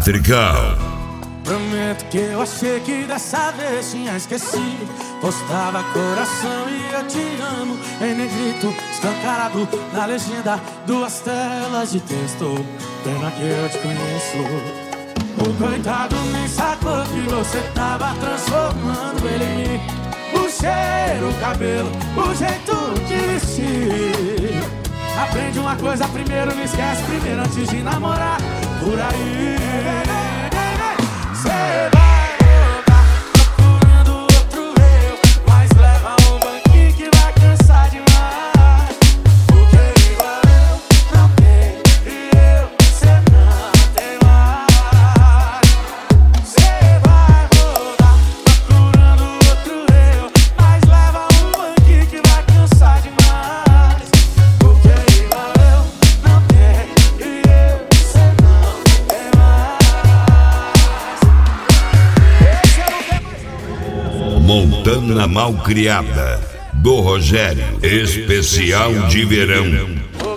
Patricão. Prometo que eu achei que dessa vez tinha esquecido. Postava coração e eu te amo em negrito, escancarado na legenda, 2 telas de texto. Pena que eu te conheço. O coitado nem sacou que você tava transformando ele em mim. O cheiro, o cabelo, o jeito de vestir. Aprende uma coisa primeiro, não esquece primeiro antes de namorar. Por aí cê vai voltar procurando outro eu, mas leva um banquinho que vai cansar demais. Porque igual eu não tenho e cê não tem mais. Cê vai voltar procurando outro eu, mas leva um banquinho que vai cansar demais. Porque igual eu não tenho e cê não tem mais. Montana Malcriada, do Rogério, especial de verão.